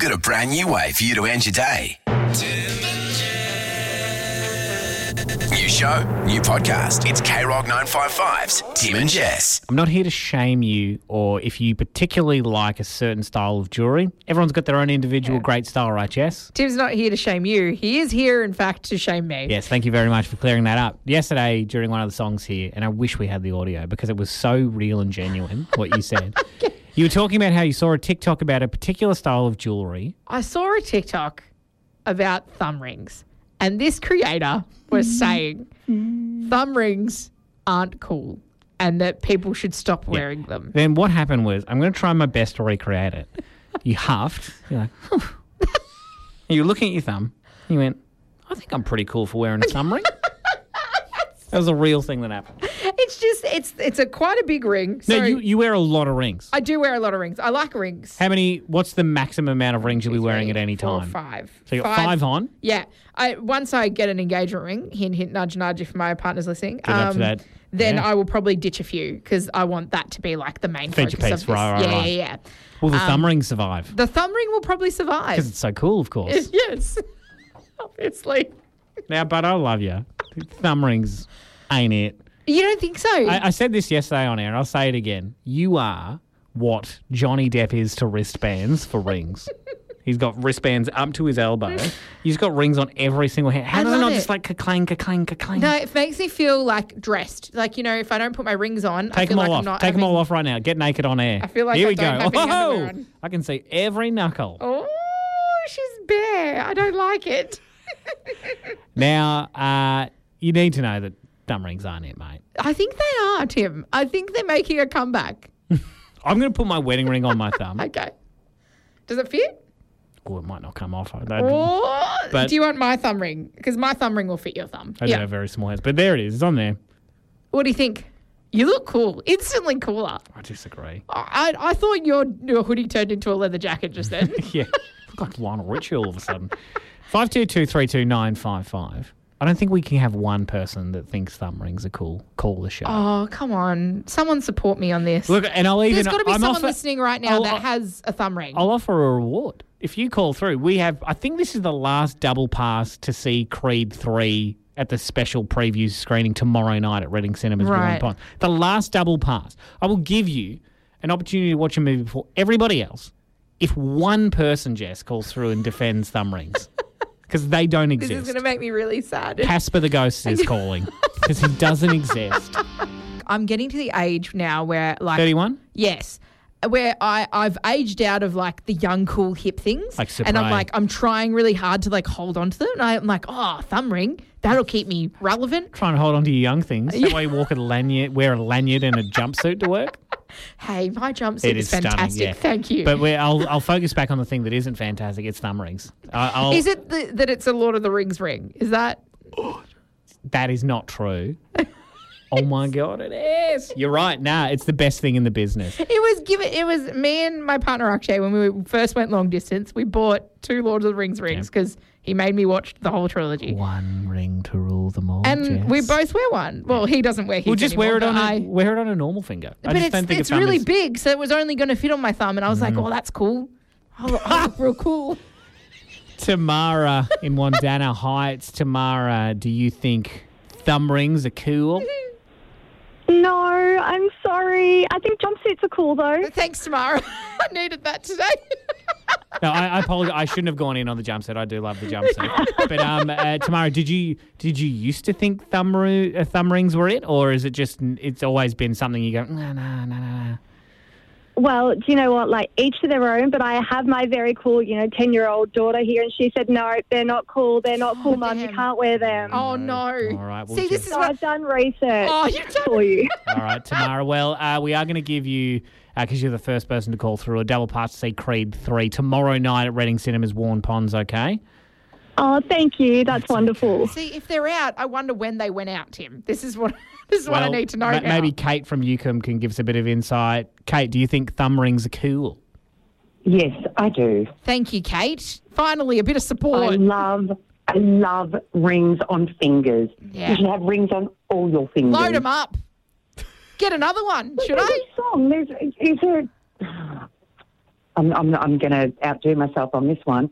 got a brand new way for you to end your day. New show, new podcast. It's K-Rock 955's Tim and Jess. I'm not here to shame you or if you particularly like a certain style of jewellery. Everyone's got their own individual great style, right, Jess? Tim's not here to shame you. He is here, in fact, to shame me. Yes, thank you very much for clearing that up. Yesterday, during one of the songs here, and I wish we had the audio because it was so real and genuine, what you said. You were talking about how you saw a TikTok about a particular style of jewellery. I saw a TikTok about thumb rings, and this creator was saying thumb rings aren't cool and that people should stop wearing them. Then what happened was, I'm going to try my best to recreate it. You huffed. You're like, and you're looking at your thumb. You went, I think I'm pretty cool for wearing a thumb ring. That was a real thing that happened. It's just, it's a quite a big ring. No, So you wear a lot of rings. I do wear a lot of rings. I like rings. How many, what's the maximum amount of rings you'll be wearing at any 4, time? 5. So you got 5 on? Yeah. Once I get an engagement ring, hint, hint, nudge, nudge, if my partner's listening. Good up to that. Then Yeah. I will probably ditch a few because I want that to be like the main Feature focus piece, of this. right. Yeah. Will the thumb ring survive? The thumb ring will probably survive. Because it's so cool, of course. Yes. Obviously. Now, but I love you. Thumb rings ain't it. You don't think so? I said this yesterday on air, and I'll say it again. You are what Johnny Depp is to wristbands for rings. He's got wristbands up to his elbow. He's got rings on every single hand. How I does it love not it. just like ka-clang, ka-clang, ka-clang? No, it makes me feel like dressed. Like, you know, if I don't put my rings on, I Take feel them all like off. I'm not Take them having- all off right now. Get naked on air. I feel like Here I we don't go. have any underwear Oh, on. I can see every knuckle. Oh, she's bare. I don't like it. Now, you need to know that thumb rings aren't it, mate. I think they are, Tim. I think they're making a comeback. I'm going to put my wedding ring on my thumb. Okay. Does it fit? Oh, it might not come off. Or do you want my thumb ring? Because my thumb ring will fit your thumb. I do have very small hands, but there it is. It's on there. What do you think? You look cool. Instantly cooler. I disagree. I thought your hoodie turned into a leather jacket just then. Yeah, look like Lionel Richie all of a sudden. 522-32955. I don't think we can have one person that thinks thumb rings are cool. Call the show. Oh, come on. Someone support me on this. Look, and I'll even... There's got to be I'm someone offer- listening right now that has a thumb ring. I'll offer a reward. If you call through, we have... I think this is the last double pass to see Creed 3 at the special preview screening tomorrow night at Reading Cinemas. Right. Pond. The last double pass. I will give you an opportunity to watch a movie before everybody else if one person, Jess, calls through and defends thumb rings. Because they don't This exist. is going to make me really sad. Casper the Ghost is calling because he doesn't exist. I'm getting to the age now where, like... 31? Yes. Where I've aged out of, like, the young, cool, hip things. Like and I'm Supreme. like, I'm trying really hard to, like, hold on to them. And I'm like, oh, thumb ring. That'll keep me relevant. Trying to hold on to your young things. That way you wear a lanyard and a jumpsuit to work. Hey, my jumpsuit It is is stunning, fantastic. yeah. Thank you. But I'll focus back on the thing that isn't fantastic. It's thumb rings. Is it that it's a Lord of the Rings ring? Is that... That is not true. Oh my God, it is. You're right. Nah, it's the best thing in the business. It was me and my partner Akshay when we first went long distance. We bought 2 Lord of the Rings rings because he made me watch the whole trilogy. One ring to rule them all. And Jess. we both wear one. Well, he doesn't wear his We'll just anymore, wear it on a normal finger. I But just don't think it's a thumb really is- big, so it was only going to fit on my thumb. And I was like, oh, that's cool. I look real cool. Tamara in Wandana Heights. Tamara, do you think thumb rings are cool? No, I'm sorry. I think jumpsuits are cool, though. Thanks, Tamara. I needed that today. No, I apologize. I shouldn't have gone in on the jumpsuit. I do love the jumpsuit. But Tamara, did you used to think thumb rings were it, or is it just it's always been something you go no? Well, do you know what? Like, each to their own, but I have my very cool, 10-year-old daughter here, and she said, no, they're not cool. They're not cool, Mum. You damn. can't wear them. Oh, no. All right. Well, See, this is So what... I've done research Oh, you've done... for you. All right, Tamara. Well, we are going to give you, because you're the first person to call through, a double pass to see Creed 3 tomorrow night at Reading Cinemas, Warren Ponds, okay? Oh, thank you. That's wonderful. See, if they're out, I wonder when they went out, Tim. This is what I need to know now. Maybe Kate from UCOM can give us a bit of insight. Kate, do you think thumb rings are cool? Yes, I do. Thank you, Kate. Finally, a bit of support. I love rings on fingers. Yeah. You should have rings on all your fingers. Load them up. Get another one, should There's I? a song. Is there... I'm going to outdo myself on this one.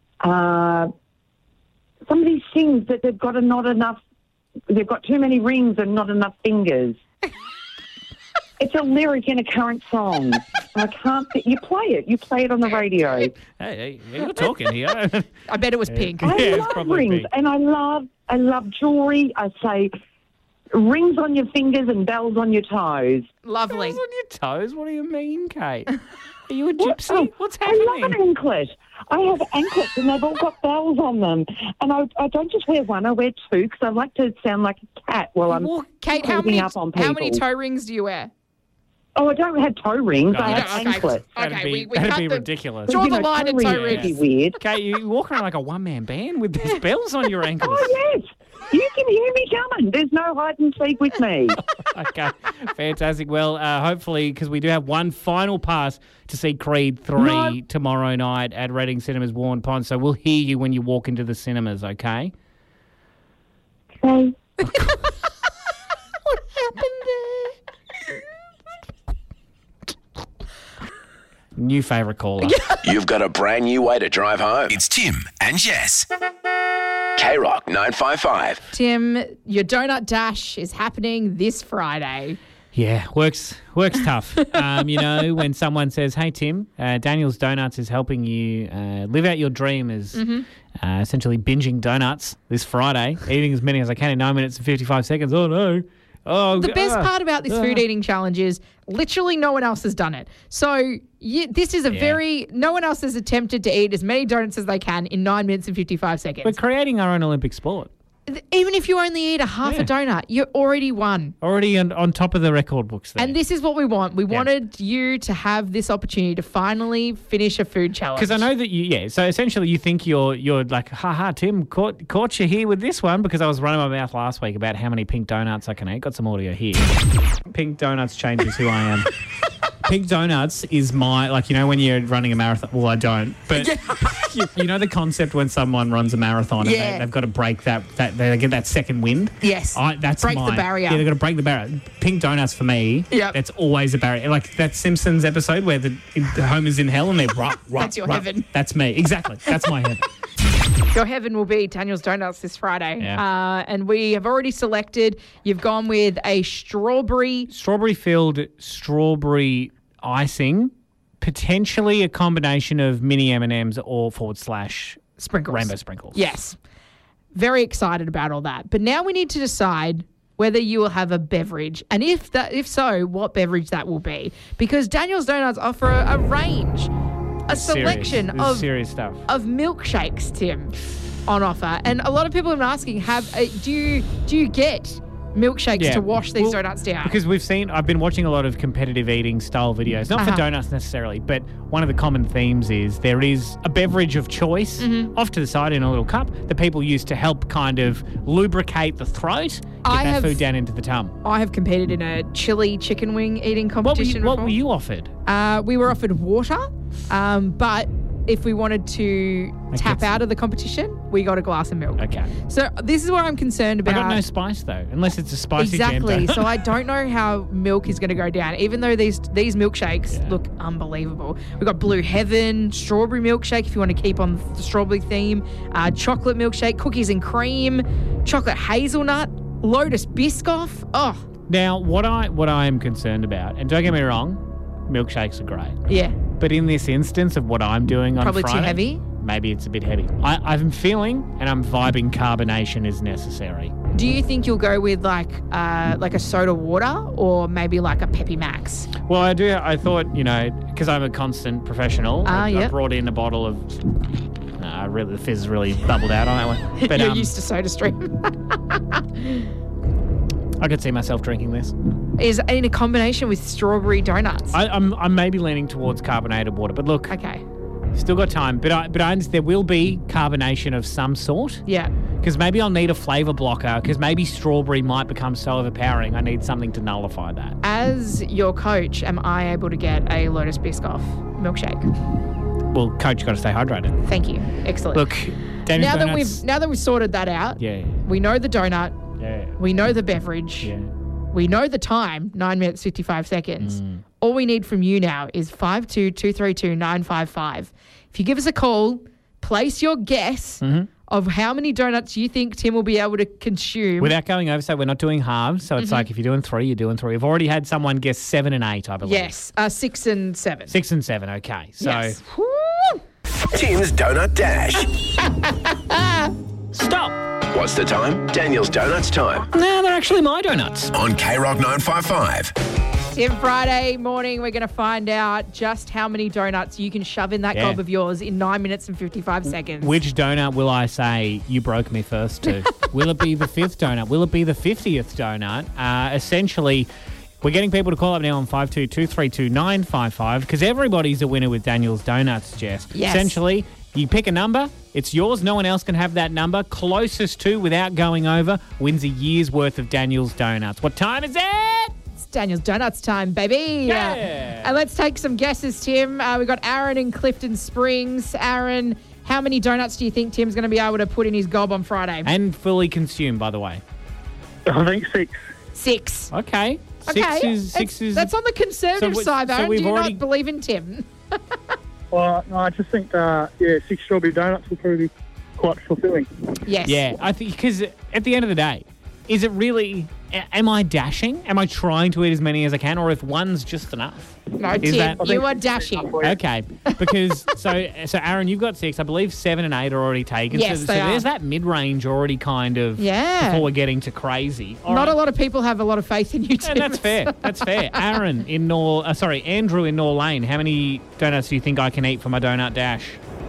Somebody sings that they've got too many rings and not enough fingers. It's a lyric in a current song. I can't. You play it on the radio. Hey, you're talking here. I bet it was Pink. I Yeah, it's love probably rings, Pink. and I love jewellery. I say rings on your fingers and bells on your toes. Lovely. Bells on your toes? What do you mean, Kate? Are you a gypsy? What's I happening? love an anklet. I have anklets and they've all got bells on them. And I don't just wear one, I wear two because I like to sound like a cat while I'm Kate, how holding many up on how many people. toe rings do you wear? Oh, I don't have toe rings. No, I you have don't. anklets. That'd Okay, be, we that'd cut be the- ridiculous. Draw the line at toe rings rings. would be weird. Kate, you walk around like a one-man band with these bells on your ankles. Oh, yes. You can hear me coming. There's no hide and seek with me. Okay, fantastic. Well, hopefully, because we do have one final pass to see Creed 3 No. tomorrow night at Reading Cinemas Warren Pond, so we'll hear you when you walk into the cinemas, okay? Okay. What happened there? New favourite caller. You've got a brand new way to drive home. It's Tim and Jess. K-Rock 955. Tim, your donut dash is happening this Friday. Yeah, works tough. When someone says, "Hey Tim, Daniel's Donuts is helping you live out your dream as essentially binging donuts this Friday, eating as many as I can in 9 minutes and 55 seconds." Oh no! Oh, The best part about this food eating challenge is literally no one else has done it. So this is no one else has attempted to eat as many donuts as they can in 9 minutes and 55 seconds. We're creating our own Olympic sport. Even if you only eat a half a donut, you're already won. Already on top of the record books there. And this is what we want. We wanted you to have this opportunity to finally finish a food challenge. Because I know that so essentially you think you're like, haha, Tim, caught you here with this one because I was running my mouth last week about how many pink donuts I can eat. Got some audio here. Pink donuts changes who I am. Pink donuts is my, when you're running a marathon. Well, I don't. But you know the concept when someone runs a marathon and they've got to break that they get that second wind? Yes. That's Break the barrier. Yeah, they've got to break the barrier. Pink donuts for me, that's always a barrier. Like that Simpsons episode where the Homer's in hell and they're That's your heaven. That's me. Exactly. That's my heaven. Your heaven will be Daniel's Donuts this Friday. Yeah. And we have already selected, you've gone with a Strawberry-filled strawberry icing, potentially a combination of mini M&Ms or / sprinkles. rainbow sprinkles. Yes. Very excited about all that. But now we need to decide whether you will have a beverage, and if so, what beverage that will be. Because Daniel's Donuts offer a range, a selection of serious stuff. of milkshakes, Tim, on offer. And a lot of people have been asking, do you get milkshakes to wash these donuts down? Because I've been watching a lot of competitive eating style videos, not for donuts necessarily, but one of the common themes is there is a beverage of choice off to the side in a little cup that people use to help kind of lubricate the throat, get food down into the tum. I have competed in a chili chicken wing eating What competition. were you offered? We were offered water, but if we wanted to tap out of the competition, we got a glass of milk. Okay. So this is what I'm concerned about. I got no spice though, unless it's a spicy Exactly. jam donut. So I don't know how milk is going to go down, even though these milkshakes look unbelievable. We've got Blue Heaven, strawberry milkshake if you want to keep on the strawberry theme, chocolate milkshake, cookies and cream, chocolate hazelnut, Lotus Biscoff. Oh, Now, what I am concerned about, and don't get me wrong, milkshakes are great. yeah. But in this instance of what I'm doing on Probably too Friday, heavy? maybe it's a bit heavy. I'm feeling and I'm vibing carbonation is necessary. Do you think you'll go with like a soda water or maybe like a Peppy Max? Well, I thought, because I'm a constant professional, I brought in a bottle of... the fizz really bubbled out on that one. But, You're used to Soda Stream. I could see myself drinking this. Is in a combination with strawberry donuts. I'm maybe leaning towards carbonated water, but look, Okay. still got time. But I understand there will be carbonation of some sort. Yeah. Because maybe I'll need a flavour blocker, because maybe strawberry might become so overpowering. I need something to nullify that. As your coach, am I able to get a Lotus Biscoff milkshake? Well, coach, got to stay hydrated. Thank you. Excellent. Look, Daniel now Donuts, that we've sorted that out, Yeah, we know the donut, yeah, we know the beverage, yeah. we know the time, 9 minutes 55 seconds. All we need from you now is 52232955. If you give us a call, place your guess of how many donuts you think Tim will be able to consume. Without going over, so we're not doing halves. So it's like if you're doing 3, you're doing 3. We've already had someone guess 7 and 8, I believe. Yes, 6 and 7. 6 and 7, okay. So Yes. Tim's Donut Dash. stop. What's the time? Daniel's Donuts time. No, they're actually my donuts. On K-Rock 955. Tim, Friday morning, we're going to find out just how many donuts you can shove in that gob of yours in 9 minutes and 55 seconds. Which donut will I say you broke me first to? Will it be the 5th donut? Will it be the 50th donut? Essentially, we're getting people to call up now on 52232955 because everybody's a winner with Daniel's Donuts, Jess. Yes. Essentially, you pick a number, it's yours, no one else can have that number. Closest to, without going over, wins a year's worth of Daniel's Donuts. What time is it? It's Daniel's Donuts time, baby. Yeah. And let's take some guesses, Tim. We've got Aaron in Clifton Springs. Aaron, how many donuts do you think Tim's going to be able to put in his gob on Friday? And fully consumed, by the way. I think 6. 6. Okay. Okay. Six is That's on the conservative side, Aaron. we've Do you already- not believe in Tim? Well, no, I just think, 6 strawberry donuts will probably be quite fulfilling. Yes. Yeah, I think because at the end of the day, is it really? Am I dashing? Am I trying to eat as many as I can, or if one's just enough? No, Is Tim, that- you are dashing. Okay, because so Aaron, you've got 6. I believe 7 and 8 are already taken. Yes, so they are. there's that mid-range already kind of Yeah. before we're getting to crazy. All Not right. a lot of people have a lot of faith in you, Tim. And that's fair. That's fair. Aaron in Andrew in Nor Lane. How many donuts do you think I can eat for my donut dash?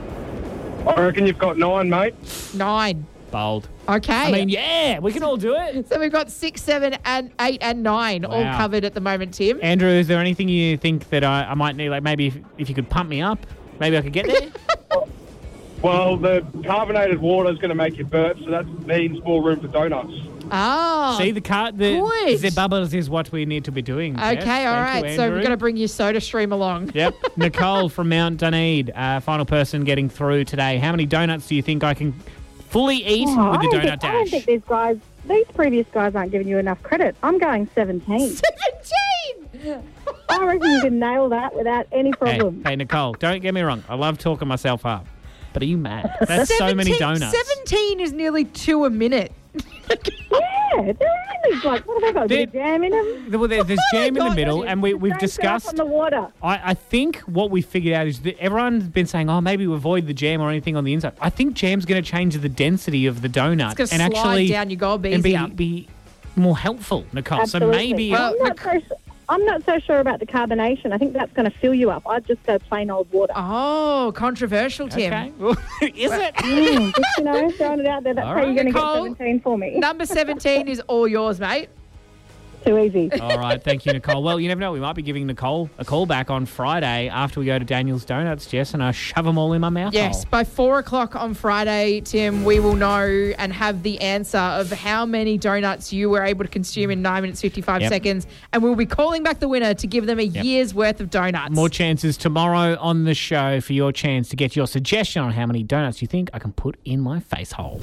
I reckon you've got 9, mate. 9. Bold. Okay. I mean, yeah, we can all do it. So we've got 6, 7, and 8, and 9 all Wow. covered at the moment, Tim. Andrew, is there anything you think that I might need? Like maybe if you could pump me up, maybe I could get there. Well, the carbonated water is going to make you burp, so that means more room for donuts. Oh. See the good. the bubbles is what we need to be doing. Okay, Jess. all Thank right. you, So we're Andrew. going to bring your soda stream along. Yep, Nicole from Mount Dunedin, final person getting through today. How many donuts do you think I can fully eat with the I donut don't dash? think these previous guys aren't giving you enough credit. I'm going 17. 17! I reckon you can nail that without any problem. Hey, Nicole, don't get me wrong. I love talking myself up, but are you mad? That's so many donuts. 17 is nearly 2 a minute. Yeah, they're really like, what have they got? A bit of jam in them? Well, there's jam in the God, middle, and we've Don't set up discussed. on the water. I think what we figured out is that everyone's been saying, oh, maybe we avoid the jam or anything on the inside. I think jam's going to change the density of the donut It's going and to slide actually down your gob and easier. be more helpful, Nicole. Absolutely. So maybe Well, I'm not so sure about the carbonation. I think that's going to fill you up. I'd just go plain old water. Oh, controversial, Tim. okay. Is it? Just, throwing it out there. That's All how you're right, going to get Nicole. 17 for me. Number 17 is all yours, mate. Too easy. All right, thank you, Nicole. Well, you never know. We might be giving Nicole a call back on Friday after we go to Daniel's Donuts, Jess, and I shove them all in my mouth. Yes, by 4 o'clock on Friday, Tim, we will know and have the answer of how many donuts you were able to consume in 9 minutes, 55 Yep. seconds. And we'll be calling back the winner to give them a year's worth of donuts. More chances tomorrow on the show for your chance to get your suggestion on how many donuts you think I can put in my face hole.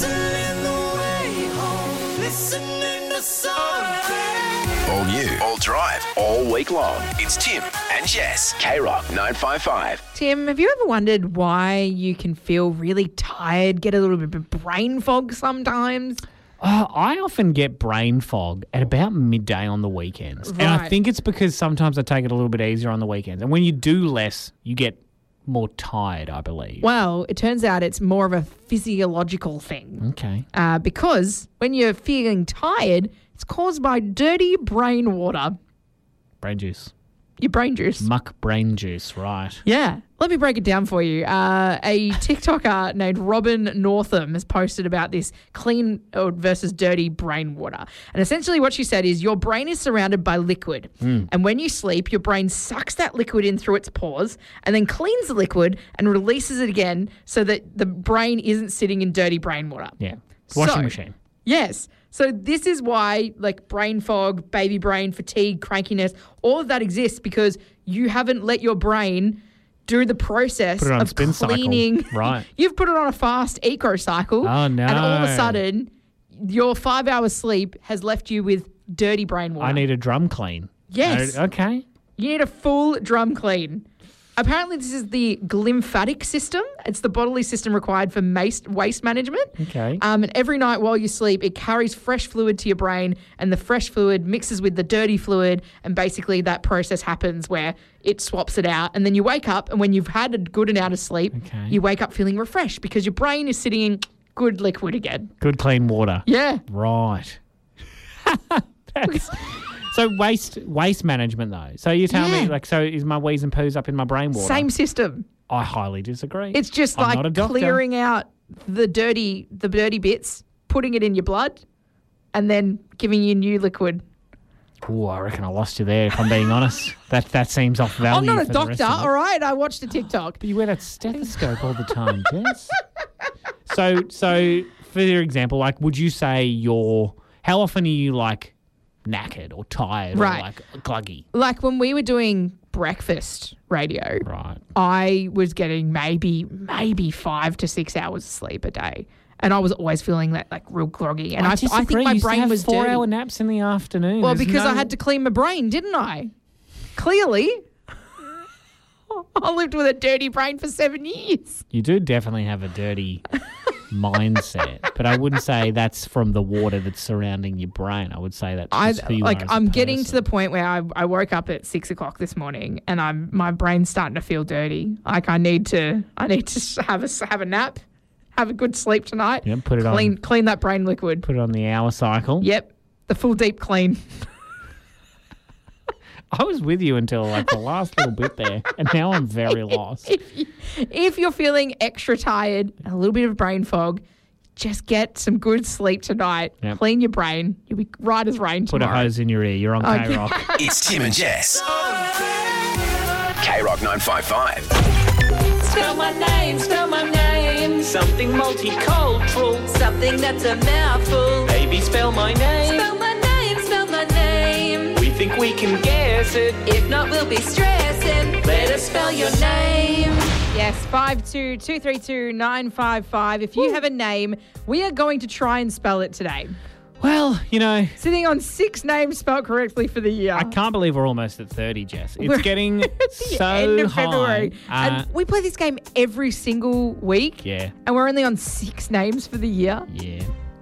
All new, all drive, all week long. It's Tim and Jess. K-Rock 955. Tim, have you ever wondered why you can feel really tired, get a little bit of brain fog sometimes? I often get brain fog at about midday on the weekends. And I Right. think it's because sometimes I take it a little bit easier on the weekends. And when you do less, you get more tired, I believe. Well, it turns out it's more of a physiological thing. Okay. Because when you're feeling tired, it's caused by dirty brain water, Brain juice. your brain juice. Muck brain juice, right. Yeah. Let me break it down for you. A TikToker named Robin Northam has posted about this clean versus dirty brain water. And essentially what she said is your brain is surrounded by liquid. And when you sleep, your brain sucks that liquid in through its pores and then cleans the liquid and releases it again so that the brain isn't sitting in dirty brain water. Yeah. Washing So- machine. Yes. So this is why like brain fog, baby brain, fatigue, crankiness, all of that exists because you haven't let your brain do the process Put it on of spin cycle. cleaning. Right. You've put it on a fast eco cycle. Oh, no. And all of a sudden, your 5 hours sleep has left you with dirty brain water. I need a drum clean. Yes. Okay. You need a full drum clean. Apparently, this is the glymphatic system. It's the bodily system required for waste management. Okay. And every night while you sleep, it carries fresh fluid to your brain, and the fresh fluid mixes with the dirty fluid, and basically that process happens where it swaps it out, and then you wake up, and when you've had a good amount of sleep, you wake up feeling refreshed because your brain is sitting in good liquid again. Good clean water. Yeah. Right. So waste management though. So you tell me so is my wheeze and poos up in my brain water? Same system. I highly disagree. It's just I'm not a like doctor. clearing out the dirty bits, putting it in your blood, and then giving you new liquid. Oh, I reckon I lost you there, if I'm being honest. That seems off value. I'm not a for the rest doctor, of it. all right? I watched a TikTok. But you wear that stethoscope all the time, Jess. So for your example, like, would you say how often are you like knackered or tired or like gluggy? Like when we were doing breakfast radio, Right. I was getting maybe 5 to 6 hours of sleep a day. And I was always feeling that like real groggy. And I think my You brain have was dirty. 4-hour naps in the afternoon. Well, There's because no- I had to clean my brain, didn't I? Clearly. I lived with a dirty brain for 7 years. You do definitely have a dirty mindset, but I wouldn't say that's from the water that's surrounding your brain. I would say that's just who you are as a I'm getting to person. the point where I woke up at 6 o'clock this morning and my brain's starting to feel dirty. Like I need to have a nap, have a good sleep tonight. Yep, put it clean that brain liquid. Put it on the hour cycle. Yep, the full deep clean. I was with you until like the last little bit there, and now I'm very lost. If you're feeling extra tired, a little bit of brain fog, just get some good sleep tonight. Yep. Clean your brain. You'll be right as rain Put tomorrow. a hose in your ear. You're on Okay. K-Rock. It's Tim and Jess. K-Rock 955. Spell my name, something multicultural, something that's a mouthful. Baby, spell my name. Spell my name. We think we can guess it. If not, we'll be stressing. Let us spell your name. Yes, 522322955. If you have a name, we are going to try and spell it today. Well, Sitting on 6 names spelled correctly for the year. I can't believe we're almost at 30, Jess. It's We're getting at the so end of high. February. And we play this game every single week. Yeah. And we're only on 6 names for the year. Yeah.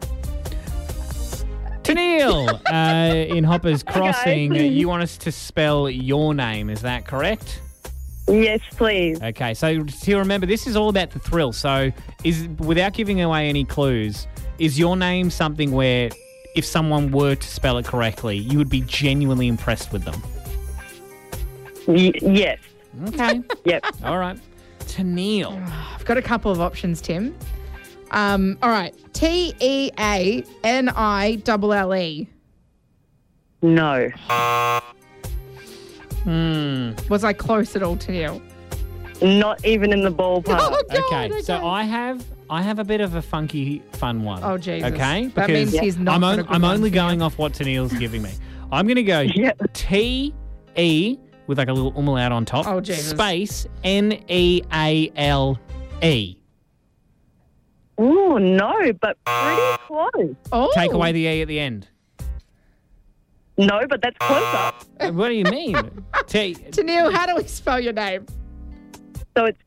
Tennille, in Hoppers Crossing, you want us to spell your name, is that correct? Yes, please. Okay, so to remember, this is all about the thrill. So without giving away any clues, is your name something where if someone were to spell it correctly, you would be genuinely impressed with them? Yes. Okay. Yep. All right. Tennille. I've got a couple of options, Tim. All right. TEANILLE. No. Was I close at all, Tennille? Not even in the ballpark. Oh, God, Okay, so I have a bit of a funky, fun one. Oh, Jesus. Okay, That means he's not got a good I'm one only for you. going off what Tennille's giving me. I'm going to go T-E with like a little umlaut on top. Oh, Jesus. Space N-E-A-L-E. Oh, no, but pretty close. Oh. Take away the E at the end. No, but that's closer. What do you mean? Tennille, how do we spell your name? So it's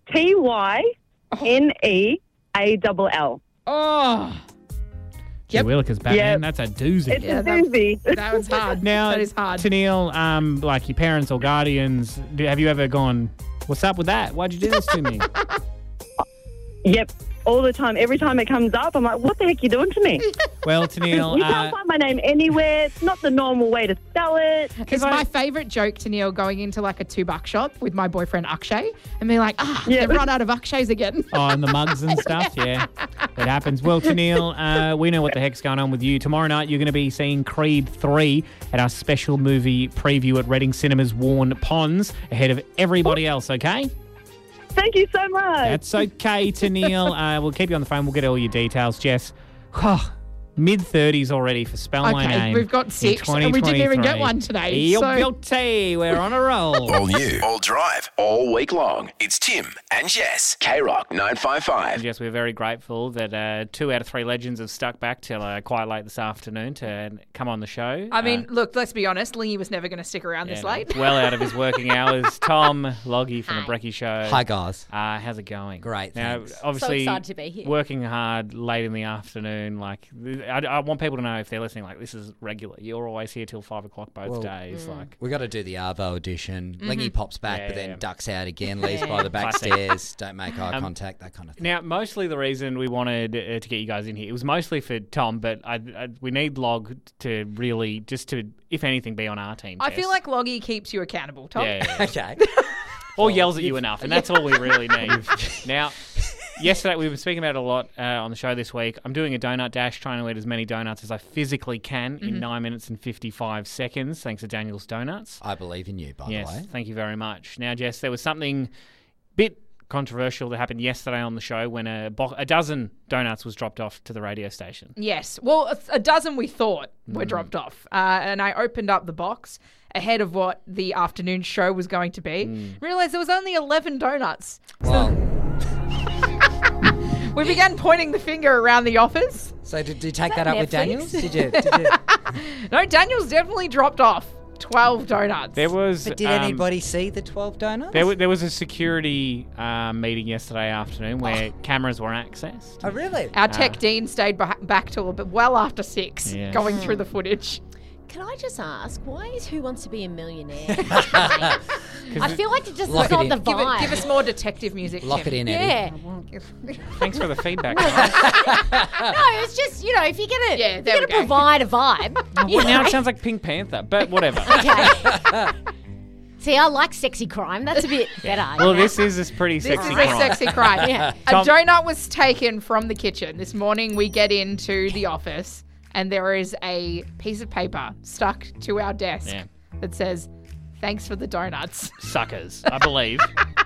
Tyneall. Oh. Gee Willikers, Batman, Yep. that's a doozy. It's Yeah, a doozy. That was hard. Now, that is hard. Tennille, like your parents or guardians, have you ever gone, what's up with that? Why'd you do this to me? Yep, all the time. Every time it comes up, I'm like, what the heck are you doing to me? Well, Tennille, You can't find my name anywhere. It's not the normal way to spell it. It's my favourite joke, Tennille, going into like a $2 shop with my boyfriend Akshay and being like, they've run out of Akshays again. Oh, and the mugs and stuff, yeah. It happens. Well, Tennille, we know what the heck's going on with you. Tomorrow night, you're going to be seeing Creed 3 at our special movie preview at Reading Cinemas Warren Ponds ahead of everybody else, okay? Thank you so much. That's okay, Tennille. We'll keep you on the phone. We'll get all your details, Jess. mid-30s already for Spell My Okay, Name. we've got 6, and we didn't even get one today. You're So guilty. We're on a roll. All new, all drive, all week long. It's Tim and Jess. K-Rock 955. Yes, we're very grateful that 2 out of 3 legends have stuck back till quite late this afternoon to come on the show. I mean, look, let's be honest. Lingy was never going to stick around this late. Well out of his working hours. Tom Loggy from the Brekkie Show. Hi, guys. How's it going? Great, Now, thanks. obviously, So excited to be here. working hard late in the afternoon. Like, I want people to know if they're listening, like, this is regular. You're always here till 5 o'clock both days. Like, We got to do the Arvo edition. Lingy pops back, Yeah, but then yeah. ducks out again, leaves by the back Classic. stairs, don't make eye contact, that kind of thing. now, mostly the reason we wanted to get you guys in here, it was mostly for Tom, but we need Log to really, just to, if anything, be on our team. I Jess. feel like Loggy keeps you accountable, Tom. Yeah, yeah, yeah. Okay. or yells at you enough, and that's all we really need. Now, yesterday we've been speaking about it a lot on the show this week. I'm doing a donut dash, trying to eat as many donuts as I physically can in 9 minutes and 55 seconds, thanks to Daniel's Donuts. I believe in you, by Yes, the way. thank you very much. Now, Jess, there was something bit controversial that happened yesterday on the show when a dozen donuts was dropped off to the radio station. Yes. Well, a dozen we thought were dropped off. And I opened up the box ahead of what the afternoon show was going to be. Realised there was only 11 donuts. Well, We began pointing the finger around the office. so did you take that up with Netflix? Daniels? Did you? No, Daniel's definitely dropped off 12 donuts. There was. But did anybody see the 12 donuts? There was a security meeting yesterday afternoon where cameras were accessed. Oh, really? Our tech dean stayed back till well after 6, Yes. going through the footage. Can I just ask, why is Who Wants to Be a Millionaire? I feel like it just Lock is not it the in. vibe. Give us more detective music, Lock Tim. it in, Eddie. Yeah. Thanks for the feedback, guys. No, it's just, if you're going to Yeah, there we go. provide a vibe. you Now know. it sounds like Pink Panther, but whatever. Okay. See, I like sexy crime. That's a bit better. Well, you know? this is a pretty This sexy is crime. a sexy crime. Yeah. A Tom- donut was taken from the kitchen. This morning we get into the office and there is a piece of paper stuck to our desk Yeah. that says, "Thanks for the donuts." Suckers, I believe.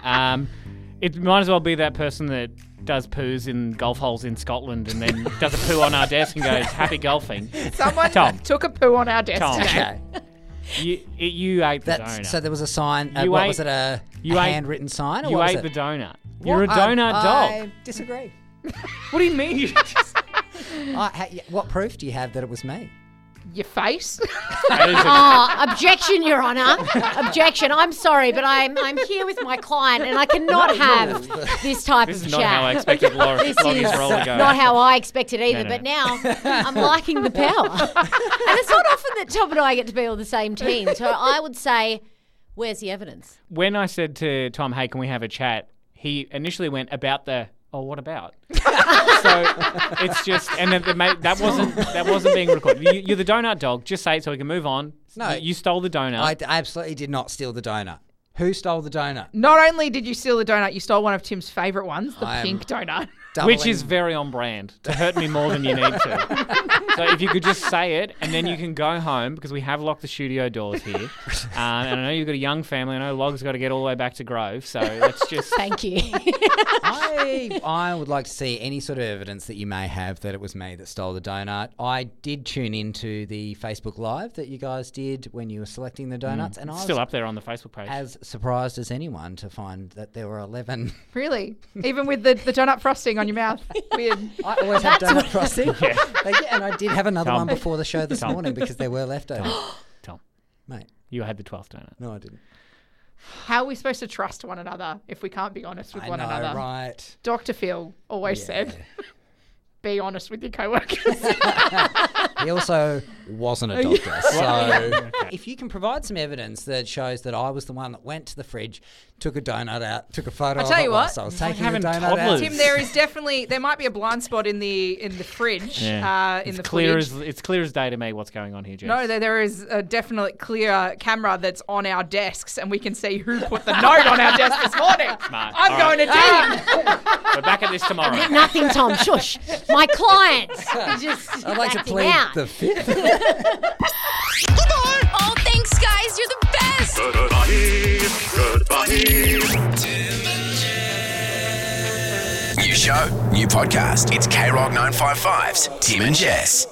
It might as well be that person that does poos in golf holes in Scotland and then does a poo on our desk and goes, "Happy golfing." Someone Tom. took a poo on our desk Tom. today. Okay. You ate the donut. So there was a sign. You What ate- was it? A you ate- handwritten sign? Or you what was ate it? the donut. You're a What? donut dog. I disagree. What do you mean? You just- What proof do you have that it was me? Your face. That is a- Oh, objection, Your Honour. Objection. I'm sorry, but I'm here with my client, and I cannot have this type this of is chat. not how I expected This Loggie's is role to go. not how I expected either, No. but now I'm liking the power. And it's not often that Tom and I get to be on the same team, so I would say, where's the evidence? When I said to Tom, "Hey, can we have a chat?" He initially went about the, "Oh, what about?" So it's just, and that wasn't being recorded. You're the donut dog. Just say it so we can move on. No. You stole the donut. I absolutely did not steal the donut. Who stole the donut? Not only did you steal the donut, you stole one of Tim's favourite ones, the I am- pink donut. Which is very on brand to hurt me more than you need to. So if you could just say it, and then you can go home because we have locked the studio doors here. And I know you've got a young family. I know Log's got to get all the way back to Grove. So let's just. Thank you. I would like to see any sort of evidence that you may have that it was me that stole the donut. I did tune into the Facebook Live that you guys did when you were selecting the donuts, and I was Still up there on the Facebook page. as surprised as anyone to find that there were 11. Really? Even with the donut frosting on your mouth? Weird. I always have donut frosting. Yeah. And I did have another Tom. one before the show this Tom. morning because there were leftovers. Tom, Mate, you had the 12th donut. no, I didn't. How are we supposed to trust one another if we can't be honest with I one know, another? right? Dr. Phil always said, be honest with your co-workers. He also wasn't a doctor. So if you can provide some evidence that shows that I was the one that went to the fridge, took a donut out, took a photo I'll of tell it you whilst what, I was it's like taking the having donut toddlers. out. Tim, there might be a blind spot in the fridge in It's the clear footage. it's clear as day to me what's going on here, Jess. No, there is a definite clear camera that's on our desks, and we can see who put the note on our desk this morning. Smart. I'm All going to dig. We're back at this tomorrow. Nothing, Tom. Shush. My clients. Just I'd like to acting plead out. the fifth. Oh, thanks, guys. You're the best. New show, new podcast. It's K-Rock 955's Tim and Jess.